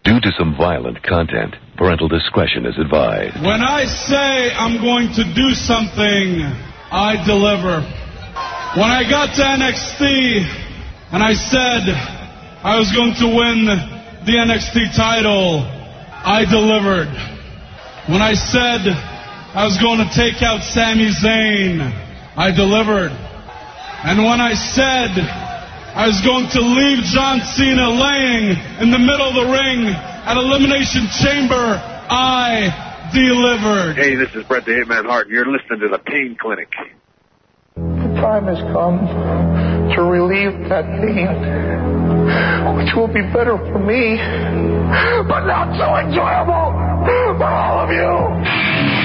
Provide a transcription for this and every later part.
Due to some violent content, parental discretion is advised. When I say I'm going to do something, I deliver. When I got to NXT and I said I was going to win the NXT title, I delivered. When I said I was going to take out Sami Zayn, I delivered. And when I said I was going to leave John Cena laying in the middle of the ring at Elimination Chamber, I delivered. Hey, this is Bret the Hitman Hart. You're listening to the Pain Clinic. The time has come to relieve that pain, which will be better for me, but not so enjoyable for all of you.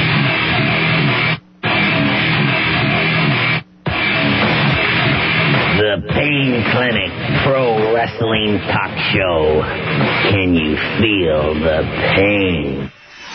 The Pain Clinic Pro Wrestling Talk Show. Can you feel the pain?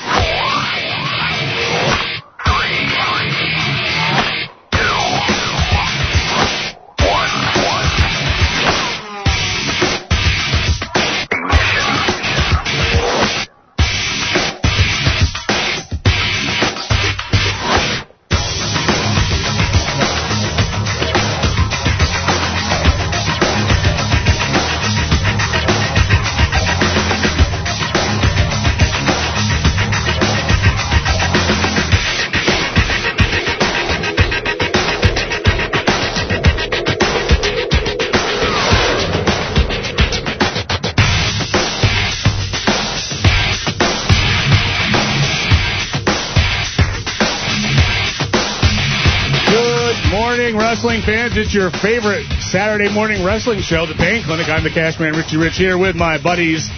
Wrestling fans, it's your favorite Saturday morning wrestling show, The Pain Clinic. I'm the Cashman Richie Rich here with my buddies,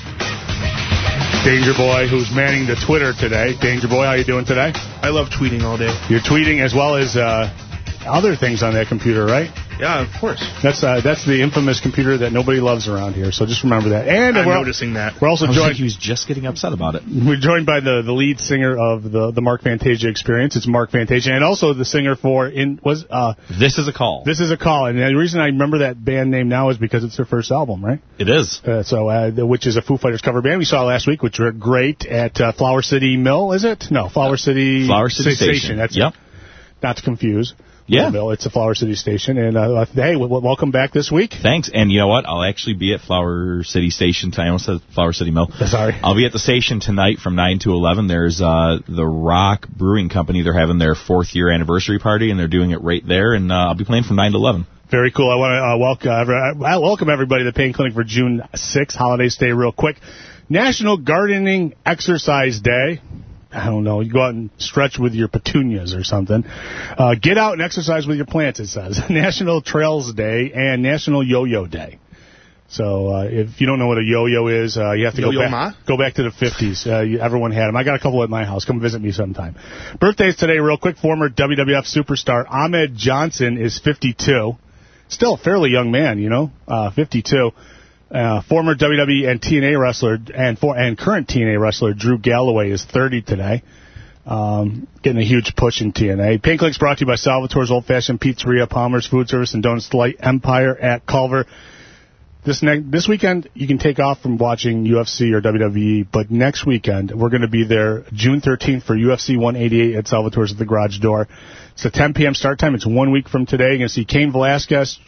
Danger Boy, who's manning the Twitter today. Danger Boy, how you doing today? I love tweeting all day. You're tweeting as well as other things on that computer, right? Yeah, of course. That's the infamous computer that nobody loves around here, so just remember that. And I'm noticing that. We're also joined. He was just getting upset about it. We're joined by the lead singer of the Mark Fantasia Experience. It's Mark Fantasia, and also the singer for This Is a Call. This Is a Call, and the reason I remember that band name now is because it's their first album, right? It is. Which is a Foo Fighters cover band we saw last week, which were great at Flower City Mill, is it? No, Flower City Station. That's yep. Not to confuse. Yeah. It's a Flower City Station. And, hey, welcome back this week. Thanks. And you know what? I'll actually be at Flower City Station tonight. I almost said Flower City Mill. Sorry. I'll be at the station tonight from 9 to 11. There's the Rock Brewing Company. They're having their 4th year anniversary party, and they're doing it right there. And I'll be playing from 9 to 11. Very cool. I want to welcome everybody to the Pain Clinic for June 6th, Holiday Day, real quick. National Gardening Exercise Day. I don't know, you go out and stretch with your petunias or something. Get out and exercise with your plants, it says. National Trails Day and National Yo-Yo Day. So if you don't know what a yo-yo is, you have to go back to the 50s. Everyone had them. I got a couple at my house. Come visit me sometime. Birthdays today, real quick. Former WWF superstar Ahmed Johnson is 52. Still a fairly young man, 52. Former WWE and TNA wrestler and current TNA wrestler Drew Galloway is 30 today. Getting a huge push in TNA. Pain Clinic's brought to you by Salvatore's Old Fashioned Pizzeria, Palmer's Food Service, and Donuts Delight Empire at Culver. This weekend, you can take off from watching UFC or WWE, but next weekend, we're going to be there June 13th for UFC 188 at Salvatore's at the Garage Door. It's a 10 p.m. start time. It's 1 week from today. You're going to see Cain Velasquez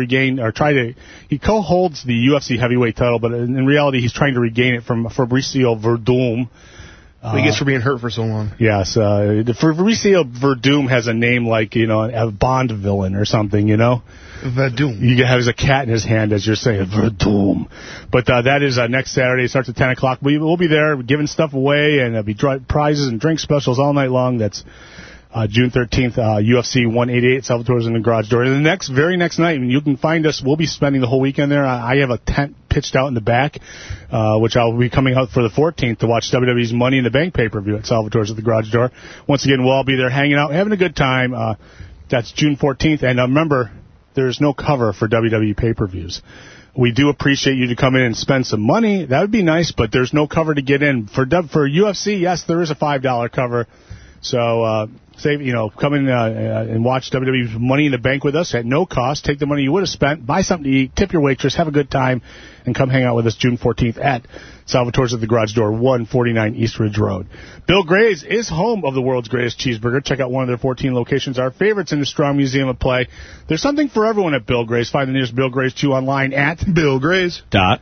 he co-holds the UFC heavyweight title, but in reality, he's trying to regain it from Fabricio Verdum. He gets for being hurt for so long. Yes. Fabricio Verdum has a name like, a Bond villain or something, Verdum. You have a cat in his hand as you're saying, Verdum. But that is next Saturday. It starts at 10 o'clock. We'll be there giving stuff away, and there'll be prizes and drink specials all night long. That's June 13th, UFC 188, Salvatore's in the Garage Door. And the very next night, you can find us. We'll be spending the whole weekend there. I have a tent pitched out in the back, which I'll be coming out for the 14th to watch WWE's Money in the Bank pay-per-view at Salvatore's at the Garage Door. Once again, we'll all be there hanging out, having a good time. That's June 14th. And remember, there's no cover for WWE pay-per-views. We do appreciate you to come in and spend some money. That would be nice, but there's no cover to get in. For UFC, yes, there is a $5 cover. So save, come in and watch WWE's Money in the Bank with us at no cost. Take the money you would have spent, buy something to eat, tip your waitress, have a good time, and come hang out with us June 14th at Salvatore's at the Garage Door, 149 East Ridge Road. Bill Gray's is home of the world's greatest cheeseburger. Check out one of their 14 locations. Our favorites in the Strong Museum of Play. There's something for everyone at Bill Gray's. Find the nearest Bill Gray's 2 online at BillGrays.com.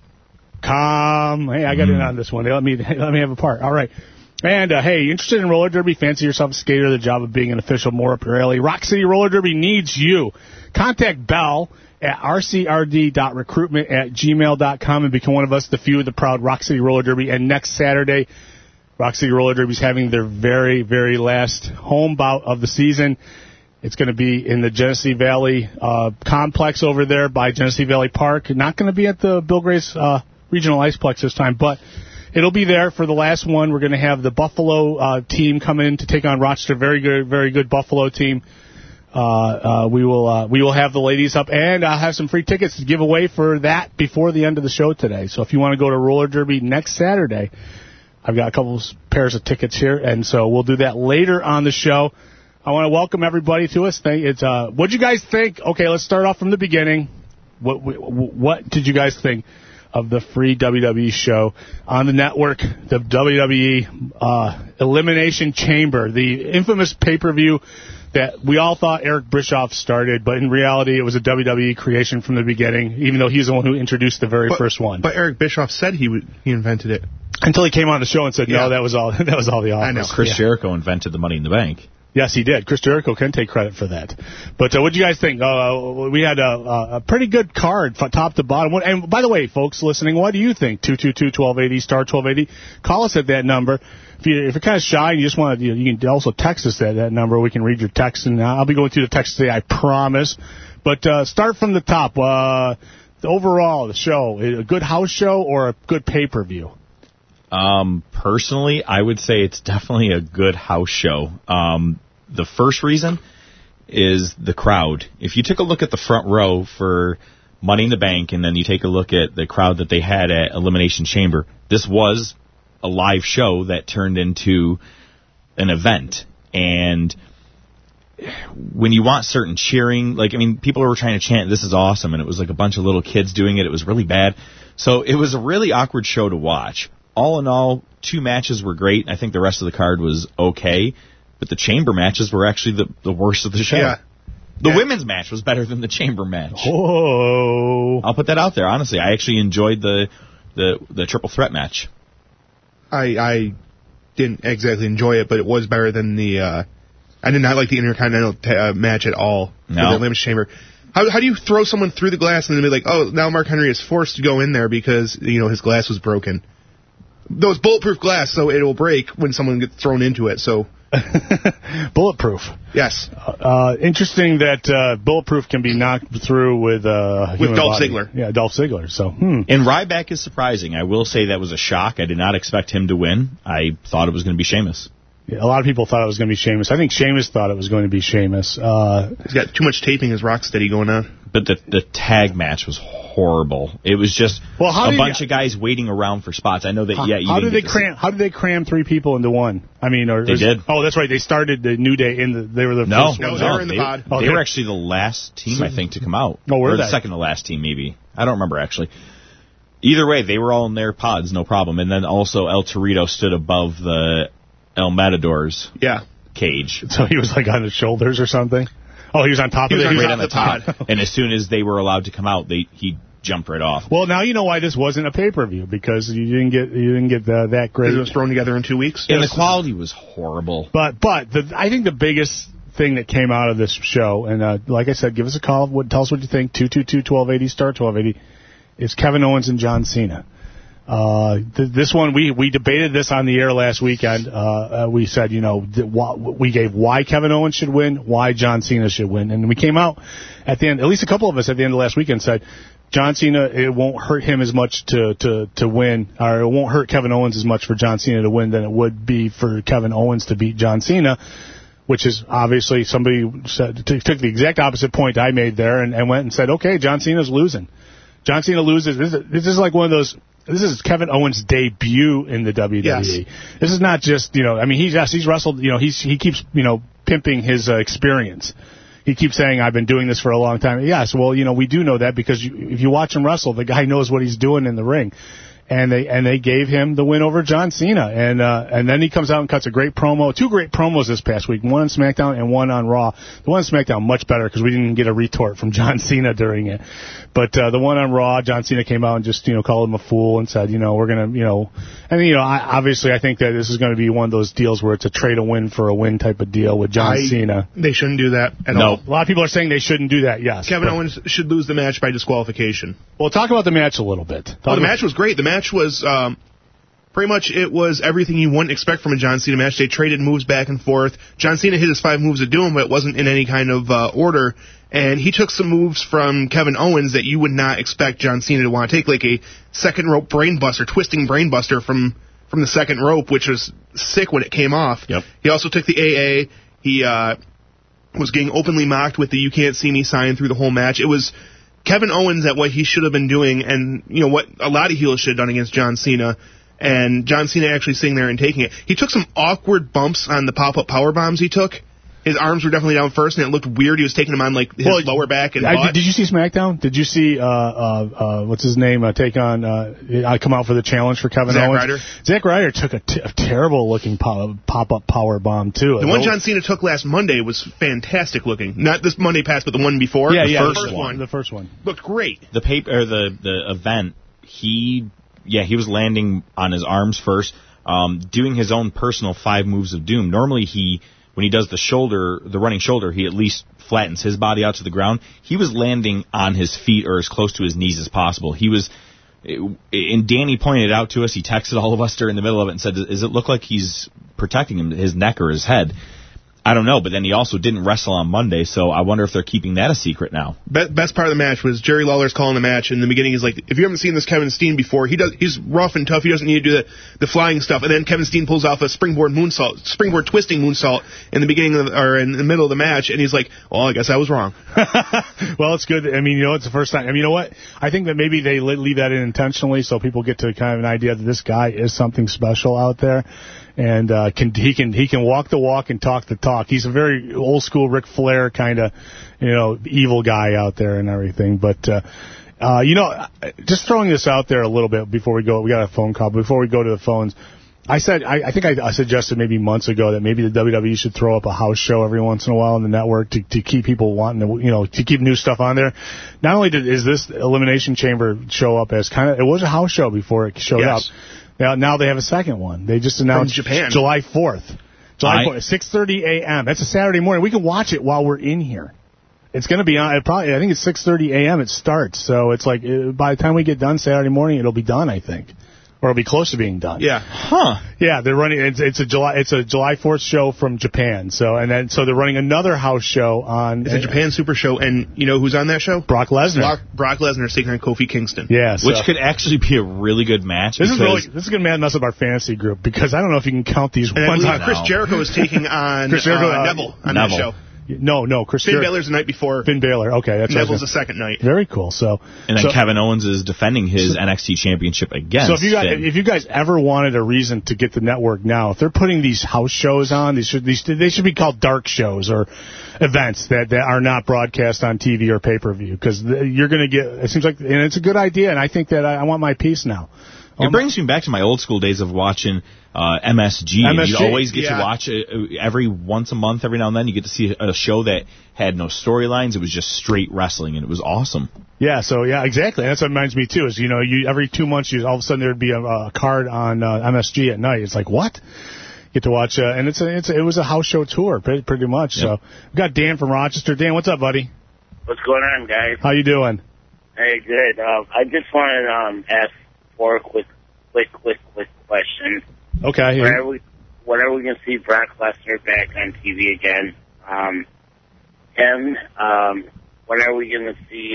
Hey, I got in on this one. They let me have a part. All right. And, hey, interested in roller derby? Fancy yourself a skater, the job of being an official more up your alley. Rock City Roller Derby needs you. Contact Bell at rcrd.recruitment@gmail.com and become one of us, the few of the proud Rock City Roller Derby. And next Saturday, Rock City Roller Derby is having their very, very last home bout of the season. It's going to be in the Genesee Valley complex over there by Genesee Valley Park. Not going to be at the Bill Gray's Regional Iceplex this time, but it'll be there for the last one. We're going to have the Buffalo team come in to take on Rochester. Very good Buffalo team. We will have the ladies up, and I'll have some free tickets to give away for that before the end of the show today. So if you want to go to Roller Derby next Saturday, I've got a couple pairs of tickets here, and so we'll do that later on the show. I want to welcome everybody to us. What'd you guys think? Okay, let's start off from the beginning. What did you guys think of the free WWE show on the network, the WWE Elimination Chamber, the infamous pay-per-view that we all thought Eric Bischoff started, but in reality it was a WWE creation from the beginning, even though he's the one who introduced the very first one. But Eric Bischoff said he invented it. Until he came on the show and said, no, that was all the office. I know. Chris Jericho invented the Money in the Bank. Yes, he did. Chris Jericho can take credit for that. But what do you guys think? We had a pretty good card from top to bottom. And by the way, folks listening, what do you think? 222-1280, star 1280. Call us at that number. If you're kind of shy and you just want to, you can also text us at that number. We can read your text, and I'll be going through the text today, I promise. But start from the top. Overall, the show, a good house show or a good pay-per-view? Personally, I would say it's definitely a good house show. The first reason is the crowd. If you took a look at the front row for Money in the Bank, and then you take a look at the crowd that they had at Elimination Chamber, this was a live show that turned into an event. And when you want certain cheering, people were trying to chant, "This is awesome," and it was like a bunch of little kids doing it. It was really bad. So it was a really awkward show to watch. All in all, 2 matches were great. I think the rest of the card was okay, but the chamber matches were actually the worst of the show. Yeah. The women's match was better than the chamber match. Whoa! I'll put that out there. Honestly, I actually enjoyed the triple threat match. I didn't exactly enjoy it, but it was better than the. I did not like the Intercontinental match at all. No. The Elimination Chamber. How do you throw someone through the glass and then be like, oh, now Mark Henry is forced to go in there because his glass was broken? Though it's bulletproof glass, so it will break when someone gets thrown into it. So bulletproof. Yes. Interesting that bulletproof can be knocked through with Dolph Ziggler. Yeah, Dolph Ziggler. So And Ryback is surprising. I will say that was a shock. I did not expect him to win. I thought it was going to be Sheamus. Yeah, a lot of people thought it was going to be Sheamus. I think Sheamus thought it was going to be Sheamus. He's got too much taping his Rocksteady going on. But the tag match was horrible. It was just a bunch of guys waiting around for spots. I know that. How did they cram 3 people into one? I mean, they did. Oh, that's right. They started the New Day they were the first ones. They were in the pod. They were actually the last team, I think, to come out. Oh, were they? Or the second to last team, maybe. I don't remember actually. Either way, they were all in their pods, no problem. And then also El Torito stood above the El Matador's cage. So he was like on his shoulders or something? Oh, he was on top of it? He was right on the top. And as soon as they were allowed to come out, he jumped right off. Well, now you know why this wasn't a pay-per-view, because you didn't get that great. It was thrown together in 2 weeks. And the quality was horrible. But I think the biggest thing that came out of this show, and like I said, give us a call. Tell us what you think. 222-1280, star 1280. Is Kevin Owens and John Cena. This one, we debated this on the air last weekend. We said, we gave why Kevin Owens should win, why John Cena should win. And we came out at the end, at least a couple of us at the end of last weekend said, John Cena, it won't hurt him as much to win, or it won't hurt Kevin Owens as much for John Cena to win than it would be for Kevin Owens to beat John Cena, which is obviously somebody took the exact opposite point I made there and went and said, okay, John Cena's losing. John Cena loses. This is like one of those this is Kevin Owens' debut in the WWE. Yes. This is not just, I mean, he's wrestled, he keeps, pimping his experience. He keeps saying, I've been doing this for a long time. Yes, well, we do know that because if you watch him wrestle, the guy knows what he's doing in the ring. And they gave him the win over John Cena. And then he comes out and cuts a great promo. 2 great promos this past week. One on SmackDown and one on Raw. The one on SmackDown much better because we didn't get a retort from John Cena during it. But the one on Raw, John Cena came out and just, called him a fool and said, we're going to, obviously I think that this is going to be one of those deals where it's a trade a win for a win type of deal with John Cena. They shouldn't do that at all. A lot of people are saying they shouldn't do that, yes. Kevin Owens should lose the match by disqualification. Well, talk about the match a little bit. The match was great. The match was pretty much it was everything you wouldn't expect from a John Cena match. They traded moves back and forth. John Cena hit his 5 moves of doom, but it wasn't in any kind of order. And he took some moves from Kevin Owens that you would not expect John Cena to want to take, like a second rope brainbuster, twisting brainbuster from the second rope, which was sick when it came off. Yep. He also took the AA. He was getting openly mocked with the "You Can't See Me" sign through the whole match. It was Kevin Owens at what he should have been doing, and what a lot of heels should have done against John Cena. And John Cena actually sitting there and taking it. He took some awkward bumps on the pop-up power bombs he took. His arms were definitely down first, and it looked weird. He was taking them on like his lower back and butt. Did you see SmackDown? Did you see what's his name take on? I come out for the challenge for Kevin Owens. Ryder. Zack Ryder took a terrible looking pop-up power bomb too. The one John Cena took last Monday was fantastic looking. Not this Monday past, but the one before. Yeah, the first one looked great. The event, he was landing on his arms first, doing his own personal 5 moves of doom. Normally when he does the running shoulder, he at least flattens his body out to the ground. He was landing on his feet or as close to his knees as possible. And Danny pointed it out to us. He texted all of us during the middle of it and said, does it look like he's protecting his neck or his head? I don't know, but then he also didn't wrestle on Monday, so I wonder if they're keeping that a secret now. Best part of the match was Jerry Lawler's calling the match. In the beginning, he's like, if you haven't seen this Kevin Steen before, he's rough and tough. He doesn't need to do the flying stuff. And then Kevin Steen pulls off a springboard twisting moonsault in the beginning in the middle of the match, and he's like, well, I guess I was wrong. Well, it's good. I mean, it's the first time. I mean, you know what? I think that maybe they leave that in intentionally so people get to kind of an idea that this guy is something special out there. And he can walk the walk and talk the talk. He's a very old school Ric Flair kind of, evil guy out there and everything. But just throwing this out there a little bit before we go, we got a phone call. Before we go to the phones, I think I suggested maybe months ago that maybe the WWE should throw up a house show every once in a while on the network to keep people wanting to, to keep new stuff on there. Not only is this Elimination Chamber show up as it was a house show before it showed up. Now they have a second one. They just announced Japan. July 4th. 6:30 a.m. That's a Saturday morning. We can watch it while we're in here. It's going to be on. I think it's 6:30 a.m. It starts. So it's like by the time we get done Saturday morning, it'll be done, I think. Or it'll be close to being done. Yeah. Huh. Yeah, they're running. It's a July 4th show from Japan. So they're running another house show on. It's a Japan Super Show, and you know who's on that show? Brock Lesnar. Brock Lesnar is taking on Kofi Kingston. Yeah, which could actually be a really good match. This is going to mess up our fantasy group because I don't know if you can count these ones. Chris Jericho is taking on Neville on that show. No, Chris Finn Balor's the night before. Finn Balor, okay. That's Neville's the second night. Very cool. So, and then Kevin Owens is defending his NXT championship against So if you guys ever wanted a reason to get the network now, if they're putting these house shows on, they should be called dark shows or events that are not broadcast on TV or pay-per-view because you're going to get, it seems like, and it's a good idea, and I think that I want my piece now. It brings me back to my old school days of watching MSG. You'd always get to watch it every once a month, every now and then. You get to see a show that had no storylines. It was just straight wrestling, and it was awesome. Yeah, exactly. That's what reminds me, too, is, you every 2 months, all of a sudden there would be a card on MSG at night. It's like, what? Get to watch, and it was a house show tour, pretty much. Yep. So we've got Dan from Rochester. Dan, what's up, buddy? What's going on, guys? How you doing? Hey, good. I just wanted to ask for a quick question. Okay. When are we going to see Brock Lesnar back on TV again? When are we going to see?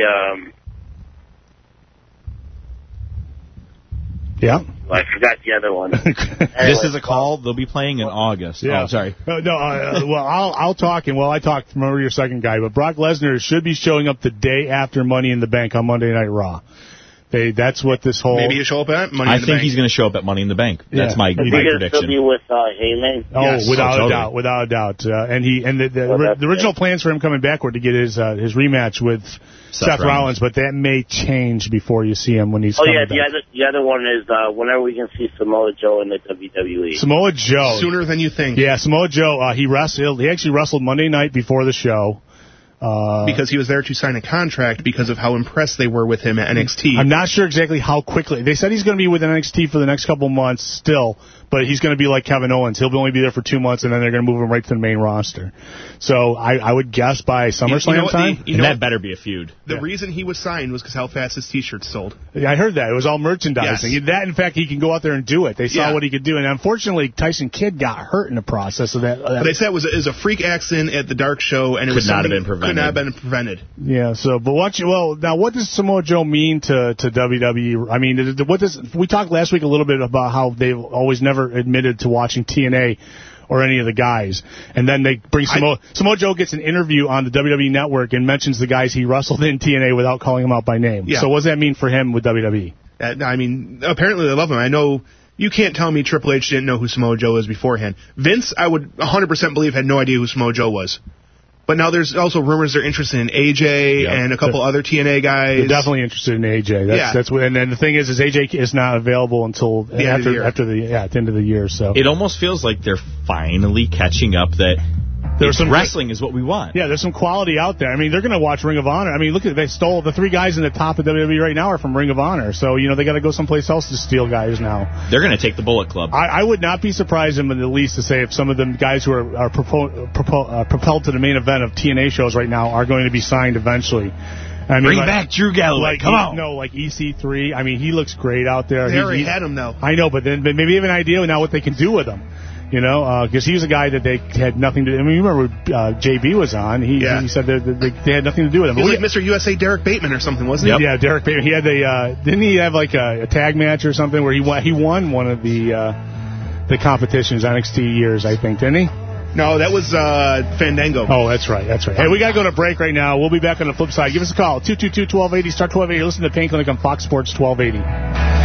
Yeah. Well, I forgot the other one. Anyway, this is a call. They'll be playing in August. Yeah. Oh, sorry. Well, I'll talk, and I talked. Remember your second guy, but Brock Lesnar should be showing up the day after Money in the Bank on Monday Night Raw. That's what this whole... Maybe he'll show up at Money in the Bank. I think he's going to show up at Money in the Bank. That's my prediction. Still be with Heyman? Oh, yes. without a doubt. The original plans for him coming back were to get his rematch with Seth Rollins, but that may change before you see him when he's coming back. The other one is whenever we can see Samoa Joe in the WWE. Samoa Joe. Sooner than you think. Yeah, Samoa Joe, he actually wrestled Monday night before the show. Because he was there to sign a contract because of how impressed they were with him at NXT. I'm not sure exactly how quickly. They said he's going to be with NXT for the next couple months still, but he's going to be like Kevin Owens. He'll only be there for 2 months, and then they're going to move him right to the main roster. So I would guess by SummerSlam time. That better be a feud. The reason he was signed was because how fast his T-shirts sold. Yeah, I heard that. It was all merchandising. Yes. That, in fact, he can go out there and do it. They saw what he could do, and unfortunately, Tyson Kidd got hurt in the process of that. But they said it was a freak accident at the Dark Show, and it could not have been prevented. Could not have been prevented. Yeah. So, but now what does Samoa Joe mean to WWE? I mean, we talked last week a little bit about how they've always never admitted to watching TNA or any of the guys, and then they bring Samoa Joe gets an interview on the WWE Network and mentions the guys he wrestled in TNA without calling them out by name. Yeah. So what does that mean for him with WWE? I mean, apparently they love him. I know you can't tell me Triple H didn't know who Samoa Joe was beforehand. Vince, I would 100% believe, had no idea who Samoa Joe was. But now there's also rumors they're interested in AJ and a couple other TNA guys. They're definitely interested in AJ. That's what, and then the thing is AJ is not available until at the end of the year. So it almost feels like they're finally catching up that wrestling is what we want. Yeah, there's some quality out there. I mean, they're going to watch Ring of Honor. I mean, look at they stole the 3 guys in the top of WWE right now are from Ring of Honor. So they got to go someplace else to steal guys now. They're going to take the Bullet Club. I would not be surprised in the least to say if some of the guys who are propelled to the main event of TNA shows right now are going to be signed eventually. I mean, bring back Drew Galloway. Come on. No, like EC3. I mean, he looks great out there. They already had him, though. I know, but maybe you have an idea now what they can do with him. Because he was a guy that they had nothing to do. I mean, you remember JB was on. He said that they had nothing to do with him. He was like Mr. USA Derek Bateman or something, wasn't he? Yeah, Derek Bateman. He had didn't he have like a tag match or something where he won one of the competitions, NXT years, I think, didn't he? No, that was Fandango. Oh, that's right. Hey, we got to go to break right now. We'll be back on the flip side. Give us a call, 222-1280, star 1280. Listen to Pain Clinic on Fox Sports 1280.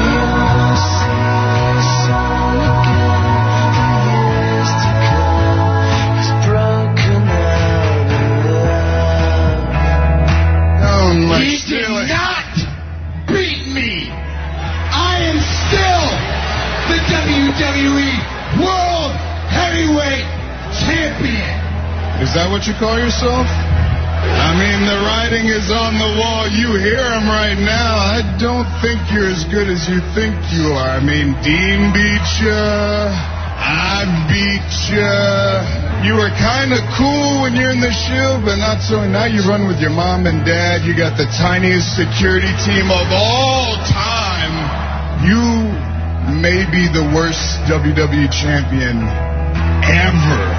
He did not beat me. I am still the WWE World Heavyweight Champion. Is that what you call yourself? I mean, the writing is on the wall. You hear him right now. I don't think you're as good as you think you are. I mean, Dean beat you. I beat you. You were kind of cool when you're in the Shield, but not so. Now you run with your mom and dad. You got the tiniest security team of all time. You may be the worst WWE champion ever.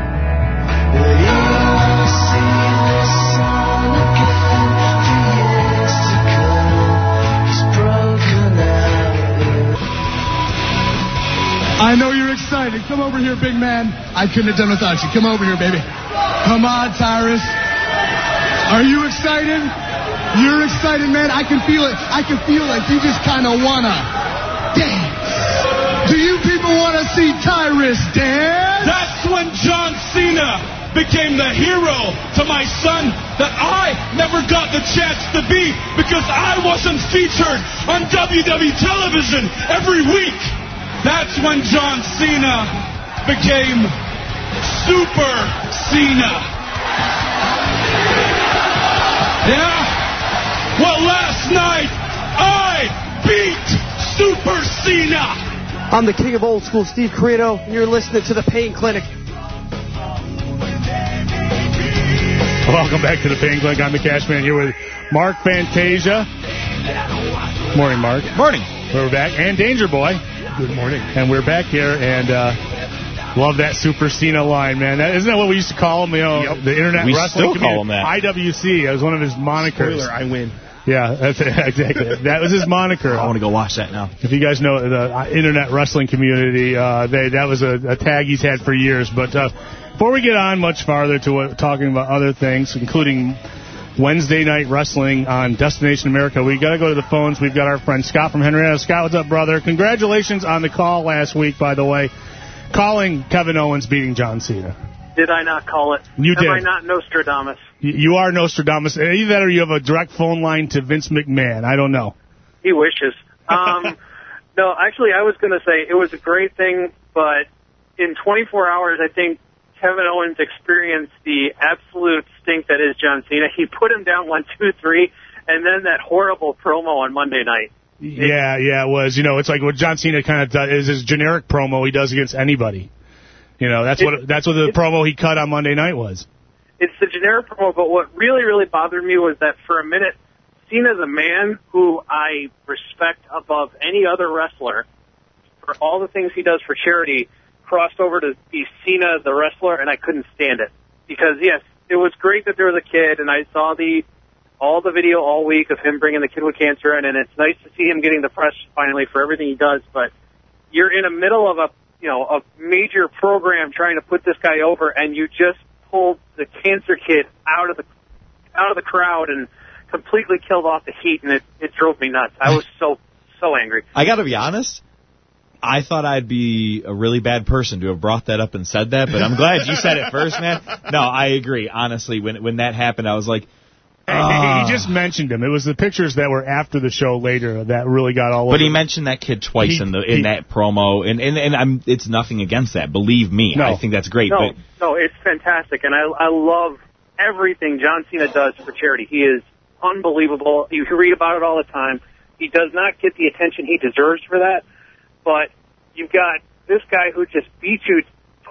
I know you're excited. Come over here, big man. I couldn't have done without you. Come over here, baby. Come on, Tyrus. Are you excited? You're excited, man. I can feel it. I can feel like you just kind of want to dance. Do you people want to see Tyrus dance? That's when John Cena became the hero to my son that I never got the chance to be because I wasn't featured on WWE television every week. That's when John Cena became Super Cena. Yeah? Well, last night, I beat Super Cena. I'm the king of old school, Steve Corino, and you're listening to The Pain Clinic. Welcome back to The Pain Clinic. I'm the Cash Man here with Mark Fantasia. Morning, Mark. Morning. We're back. And Danger Boy. Good morning. And we're back here, and love that Super Cena line, man. Isn't that what we used to call him? The Internet we Wrestling still call him that. IWC. That was one of his monikers. Spoiler, I win. Yeah, that's exactly. That was his moniker. I want to go watch that now. If you guys know the Internet Wrestling community, that was a tag he's had for years. But before we get on much farther to talking about other things, including Wednesday Night Wrestling on Destination America. We got to go to the phones. We've got our friend Scott from Henrietta. Scott, what's up, brother? Congratulations on the call last week, by the way. Calling Kevin Owens beating John Cena. Did I not call it? You did. Am I not Nostradamus? You are Nostradamus. Either that or you have a direct phone line to Vince McMahon. I don't know. He wishes. No, actually, I was going to say it was a great thing, but in 24 hours, I think Kevin Owens experienced the absolute stink that is John Cena. He put him down 1, 2, 3, and then that horrible promo on Monday night. Yeah, it was. You know, it's like what John Cena kind of does is his generic promo he does against anybody. You know, that's what the promo he cut on Monday night was. It's the generic promo, but what really, really bothered me was that for a minute, Cena's a man who I respect above any other wrestler for all the things he does for charity, crossed over to be Cena the wrestler, and I couldn't stand it. Because, yes, it was great that there was a kid, and I saw all the video all week of him bringing the kid with cancer in, and it's nice to see him getting the press finally for everything he does, but you're in the middle of a major program trying to put this guy over, and you just pulled the cancer kid out of the crowd and completely killed off the heat, and it drove me nuts. I was so angry. I got to be honest. I thought I'd be a really bad person to have brought that up and said that, but I'm glad you said it first, man. No, I agree. Honestly, when that happened, I was like, He just mentioned him. It was the pictures that were after the show later that really got all over. But he mentioned that kid twice in that promo, and it's nothing against that. Believe me, I think that's great. No, it's fantastic, and I love everything John Cena does for charity. He is unbelievable. You read about it all the time. He does not get the attention he deserves for that, but you've got this guy who just beat you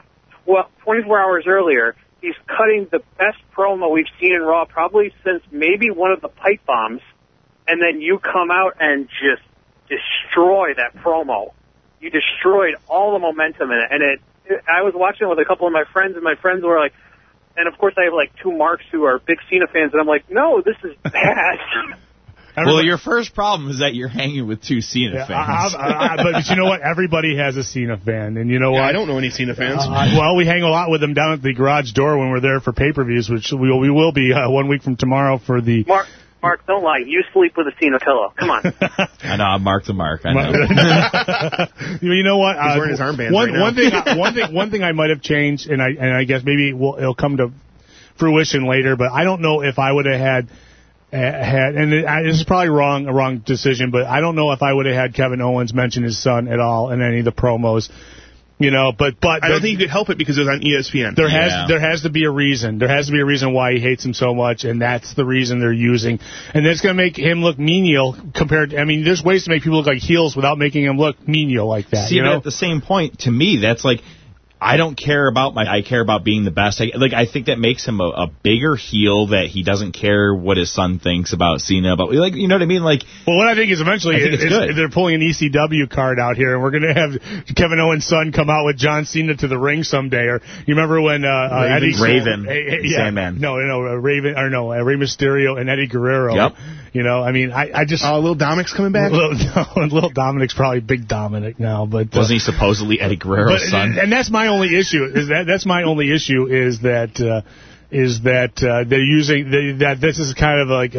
24 hours earlier. He's cutting the best promo we've seen in Raw probably since maybe one of the pipe bombs, and then you come out and just destroy that promo. You destroyed all the momentum in it, and I was watching it with a couple of my friends, and my friends were like, and of course I have like two Marks who are big Cena fans, and I'm like, no, this is bad. Well, your first problem is that you're hanging with two Cena fans. But you know what? Everybody has a Cena fan, and you know what? I don't know any Cena fans. Well, we hang a lot with them down at the garage door when we're there for pay-per-views, which we will be 1 week from tomorrow for the... Mark, don't lie. You sleep with a Cena pillow. Come on. I know. I'm Mark the Mark. I know. You know what? He's wearing his armband One thing I might have changed, and I guess maybe it'll come to fruition later, but I don't know if I would have had, and this is probably a wrong decision, but I don't know if I would have had Kevin Owens mention his son at all in any of the promos. You know, but I don't think you could help it because it was on ESPN. There has to be a reason. There has to be a reason why he hates him so much, and that's the reason they're using. And that's going to make him look menial compared to, I mean, there's ways to make people look like heels without making them look menial like that. See, but at the same point, to me, that's like, I don't care about I care about being the best. I think that makes him a bigger heel, that he doesn't care what his son thinks about Cena. But you know what I mean? Like, well, what I think is eventually they're pulling an ECW card out here, and we're going to have Kevin Owens' son come out with John Cena to the ring someday. Or you remember when Raven, Sandman? Rey Mysterio and Eddie Guerrero. Yep. You know, I mean, I just Little Dominic's coming back. Little Dominic's probably Big Dominic now, but wasn't he supposedly Eddie Guerrero's son? And that's my only issue. That's my only issue is that they're using that this is kind of like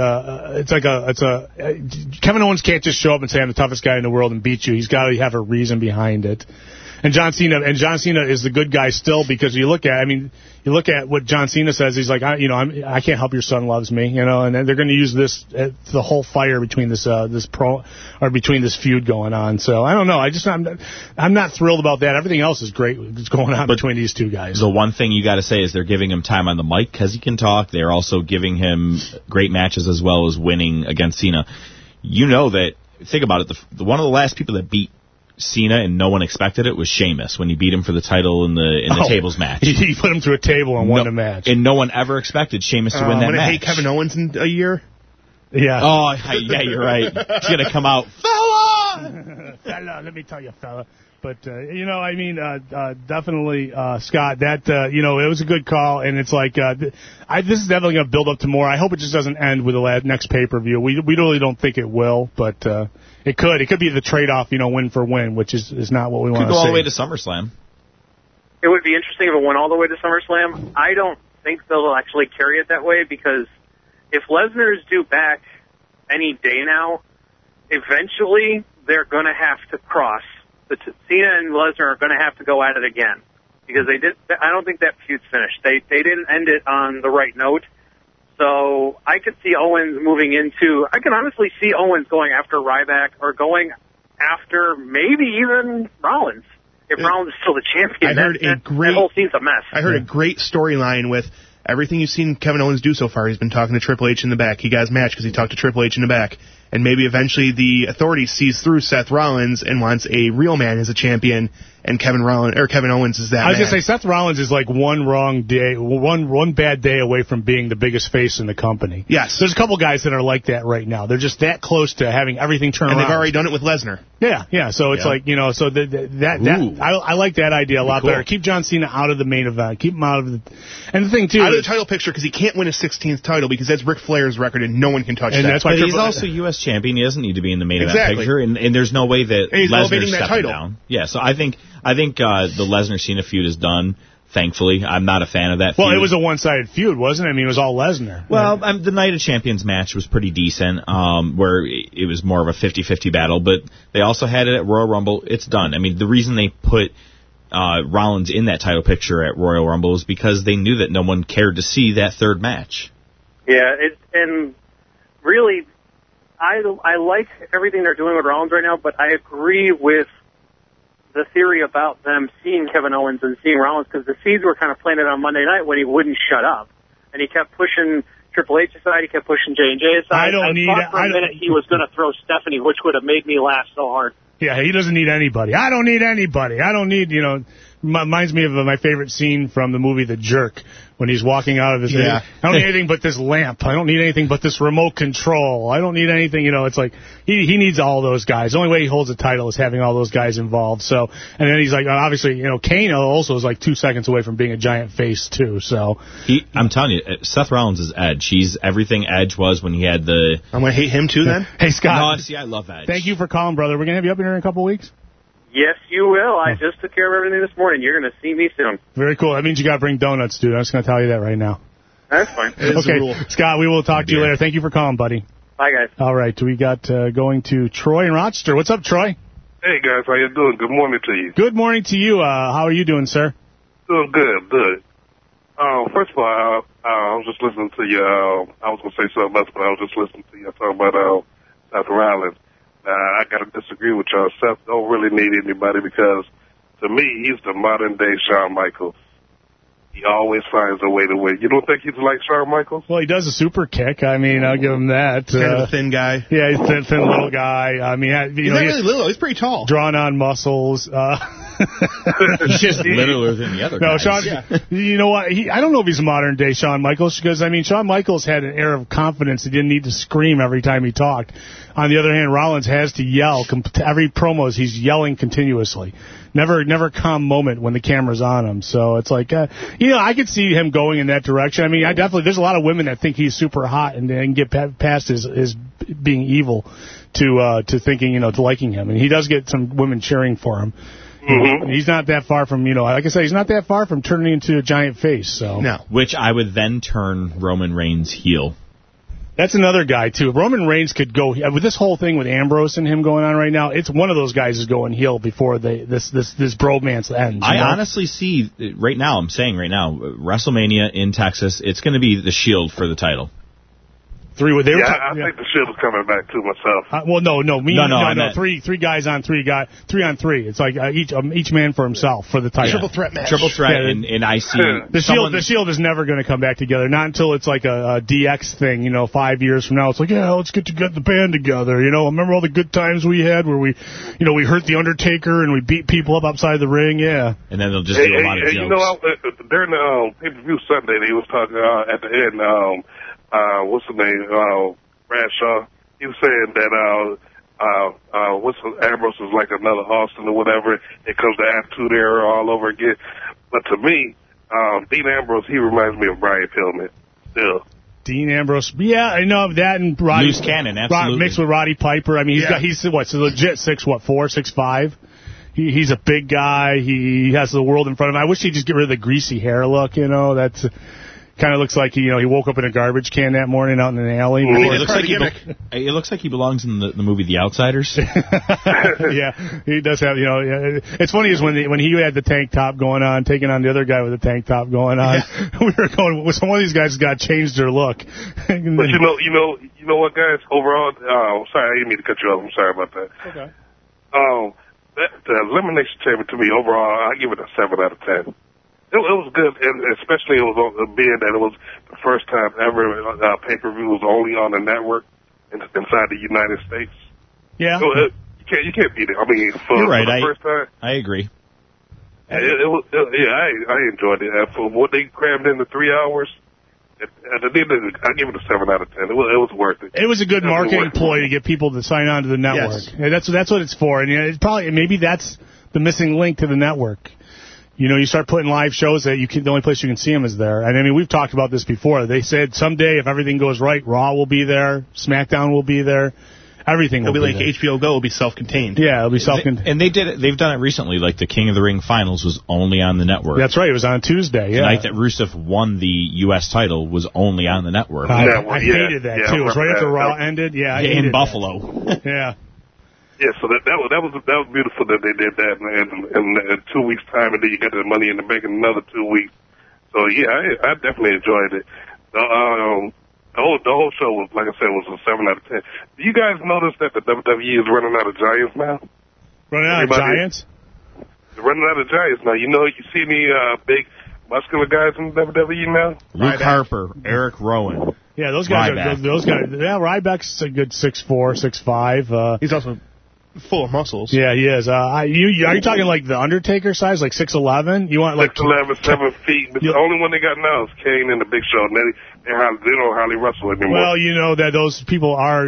Kevin Owens can't just show up and say I'm the toughest guy in the world and beat you. He's got to have a reason behind it. And John Cena is the good guy still, because you look at what John Cena says. He's like, I can't help your son loves me, you know, and they're going to use this the whole fire between between this feud going on. So I don't know. I'm not thrilled about that. Everything else is great. It's going on between these two guys. The one thing you got to say is they're giving him time on the mic because he can talk. They're also giving him great matches as well as winning against Cena. You know that. Think about it. One of the last people that beat Cena and no one expected it was Sheamus when he beat him for the title in the tables match. He put him through a table and won the match. And no one ever expected Sheamus to win that match. I'm going to hate Kevin Owens in a year. Yeah. Oh, yeah, you're right. He's going to come out, fella! Fella, let me tell you, fella. But, definitely, Scott, that, it was a good call, and it's like, this is definitely going to build up to more. I hope it just doesn't end with the next pay-per-view. We really don't think it will, but, it could. It could be the trade-off, win for win, which is not what we want to see. Could go all the way to SummerSlam. It would be interesting if it went all the way to SummerSlam. I don't think they'll actually carry it that way because if Lesnar is due back any day now, eventually they're going to have to cross. Cena and Lesnar are going to have to go at it again because I don't think that feud's finished. They didn't end it on the right note. So I could see Owens moving into. I can honestly see Owens going after Ryback or going after maybe even Rollins. If Rollins is still the champion, that whole scene's a mess. I heard a great storyline with everything you've seen Kevin Owens do so far. He's been talking to Triple H in the back. He got his match because he talked to Triple H in the back. And maybe eventually the Authority sees through Seth Rollins and wants a real man as a champion, and Kevin Owens is that. I was going to say Seth Rollins is like one bad day away from being the biggest face in the company. Yes. There's a couple guys that are like that right now. They're just that close to having everything turn around. And they've already done it with Lesnar. Yeah. So it's like, so I like that idea a lot better. Keep John Cena out of the main event. Keep him out of the... And the thing, too... Out of the title picture, because he can't win a 16th title, because that's Ric Flair's record, and no one can touch that. That's why he's also U.S. champion. He doesn't need to be in the main event picture, and there's no way that Lesnar's stepping down. Yeah, so I think the Lesnar-Cena feud is done, thankfully. I'm not a fan of that feud. Well, it was a one-sided feud, wasn't it? I mean, it was all Lesnar. Well, the Night of Champions match was pretty decent, where it was more of a 50-50 battle, but they also had it at Royal Rumble. It's done. I mean, the reason they put Rollins in that title picture at Royal Rumble is because they knew that no one cared to see that third match. Yeah, and really, I like everything they're doing with Rollins right now, but I agree with the theory about them seeing Kevin Owens and seeing Rollins, because the seeds were kind of planted on Monday night when he wouldn't shut up. And he kept pushing Triple H aside, he kept pushing J&J aside. I thought for a minute he was going to throw Stephanie, which would have made me laugh so hard. Yeah, he doesn't need anybody. I don't need anybody. I don't need, reminds me of my favorite scene from the movie The Jerk, when he's walking out of his thing. I don't need anything but this lamp. I don't need anything but this remote control. I don't need anything, it's like, he needs all those guys. The only way he holds a title is having all those guys involved. So, and then he's like, obviously, Kane also is like 2 seconds away from being a giant face, too, so. I'm telling you, Seth Rollins is Edge. He's everything Edge was when he had the... I'm going to hate him, too, then? Hey, Scott. No, see, I love Edge. Thank you for calling, brother. We're going to have you up in here in a couple of weeks? Yes, you will. I just took care of everything this morning. You're going to see me soon. Very cool. That means you got to bring donuts, dude. I'm just going to tell you that right now. That's fine. Okay, Scott, we will talk to you later. Thank you for calling, buddy. Bye, guys. All right, we got going to Troy in Rochester. What's up, Troy? Hey, guys. How you doing? Good morning to you. Good morning to you. How are you doing, sir? Doing good. First of all, I was just listening to you. I was going to say something else, but I was just listening to you talking about Seth Rollins. I got to disagree with y'all. Seth don't really need anybody because, to me, he's the modern-day Shawn Michaels. He always finds a way to win. You don't think he's like Shawn Michaels? Well, he does a super kick. I mean, I'll give him that. Kind of a thin guy. Yeah, he's a thin little guy. I mean, he's not really little. He's pretty tall. Drawn on muscles. He's just littler than the other guys. Shawn, you know what? I don't know if he's a modern-day Shawn Michaels because, I mean, Shawn Michaels had an air of confidence. He didn't need to scream every time he talked. On the other hand, Rollins has to yell. Every promo, he's yelling continuously. Never calm moment when the camera's on him. So it's like, I could see him going in that direction. I mean, there's a lot of women that think he's super hot and then get past his being evil to thinking, to liking him. And he does get some women cheering for him. Mm-hmm. He's not that far from, like I said, he's not that far from turning into a giant face. So no. Which I would then turn Roman Reigns heel. That's another guy, too. Roman Reigns could go... With this whole thing with Ambrose and him going on right now, it's one of those guys is going heel before this bromance ends. I honestly see, WrestleMania in Texas, it's going to be the Shield for the title. I think the Shield is coming back, too, myself. No. Three guys on 3 on 3. It's like each man for himself for the title. Triple threat match. Triple threat, and I see... The Shield is never going to come back together. Not until it's like a DX thing, 5 years from now. It's like, let's get the band together. Remember all the good times we had where we hurt The Undertaker and we beat people up outside the ring? Yeah. And then they'll just do a lot of jokes. During the pay-per-view Sunday, he was talking at the end... what's the name? Bradshaw. He was saying that Ambrose is like another Austin or whatever. It comes to Attitude Era all over again. But to me, Dean Ambrose, he reminds me of Brian Pillman. Still. Dean Ambrose, yeah, I know that, and Roddy Loose cannon, absolutely. Mixed with Roddy Piper. I mean, he's legit 6'5". He's a big guy. He has the world in front of him. I wish he'd just get rid of the greasy hair look. Kind of looks like he woke up in a garbage can that morning out in an alley. It looks like he belongs in the movie The Outsiders. Yeah, he does have. It's funny is when he had the tank top going on, taking on the other guy with the tank top going on. Yeah. We were going. Well, one of these guys got changed their look. But you know what, guys? Overall, sorry, I didn't mean to cut you off. I'm sorry about that. Okay. The Elimination Chamber, to me, overall, I give it a 7 out of 10. It was good, and especially it was being that it was the first time ever pay-per-view was only on the network inside the United States. Yeah. So you can't beat it. I mean, for the first time. I agree. I enjoyed it. For what they crammed into 3 hours, I give it a 7 out of 10. It was worth it. It was a good marketing ploy to get people to sign on to the network. Yes. Yeah, that's what it's for. And it's maybe that's the missing link to the network. You start putting live shows that the only place you can see them is there. And I mean, we've talked about this before. They said someday, if everything goes right, Raw will be there, SmackDown will be there, everything will be like there. HBO Go will be self-contained. Yeah, it'll be self-contained. And they've done it recently. Like the King of the Ring finals was only on the network. That's right. It was on Tuesday. Yeah. The night that Rusev won the U.S. title was only on the network. I hated that too. It was right after Raw ended. Yeah, I hated in Buffalo. Yeah. Yeah, so that was beautiful that they did that in 2 weeks' time, and then you got the Money in the Bank in another 2 weeks. So yeah, I definitely enjoyed it. The whole show was, like I said, was a 7 out of 10. Do you guys notice that the WWE is running out of giants now? Running out of giants? They're running out of giants now. You see any big muscular guys in WWE now? Luke Harper, Eric Rowan. Yeah, those guys are those guys. Yeah, Ryback's a good 6'4", 6'5". He's also full of muscles. Yeah, he is. Are you talking like the Undertaker size, like 6'11"? You want like 6'11", 7 feet. But the only one they got now is Kane and the Big Show. And they don't hardly wrestle anymore. Well, that those people are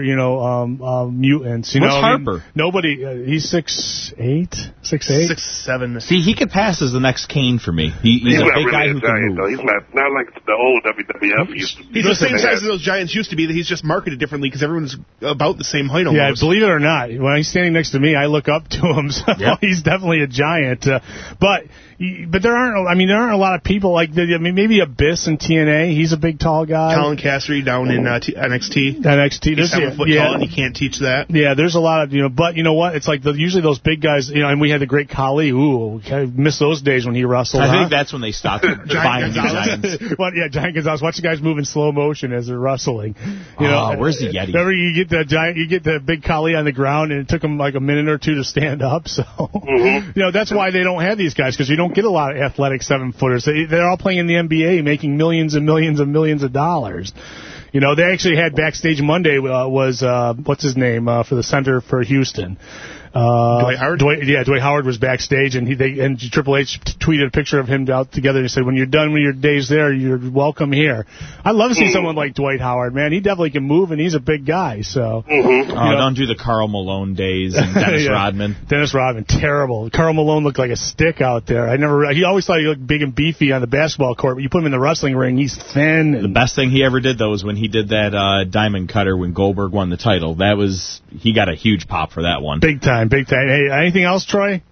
mutants. What's Harper? Nobody. He's 6'8", 6'8", 6'7". See, he could pass as the next Kane for me. He's a big guy who can move. Though. He's not like the old WWF used to be. He's the same size as those giants used to be. He's just marketed differently because everyone's about the same height almost. Yeah, believe it or not, when he's standing next to me, I look up to him. So he's definitely a giant. But there aren't a lot of people like maybe Abyss in TNA. He's a big tall guy. Colin Cassidy down in NXT. He's 7 foot tall, and you can't teach that. Yeah, there's a lot of but you know what? It's like usually those big guys. And we had the great Khali. Ooh, I miss those days when he wrestled. I think that's when they stopped buying giants. Giant Gonzalez. Watch the guys move in slow motion as they're wrestling. Where's the Yeti? Remember, you get the big Khali on the ground, and it took him like a minute or two to stand up. So, that's why they don't have these guys, because you don't get a lot of athletic 7-footers. They're all playing in the NBA, making millions and millions and millions of dollars. They actually had backstage Monday was what's his name for the center for Houston. Dwight Howard? Dwight Howard was backstage, and Triple H tweeted a picture of him out together and said, when you're done with your days there, you're welcome here. I'd love to see someone like Dwight Howard, man. He definitely can move, and he's a big guy. So don't do the Karl Malone days and Dennis Rodman. Dennis Rodman, terrible. Karl Malone looked like a stick out there. He always thought he looked big and beefy on the basketball court, but you put him in the wrestling ring, he's thin. The best thing he ever did, though, was when he did that diamond cutter when Goldberg won the title. He got a huge pop for that one. Big time. Hey, anything else, Troy?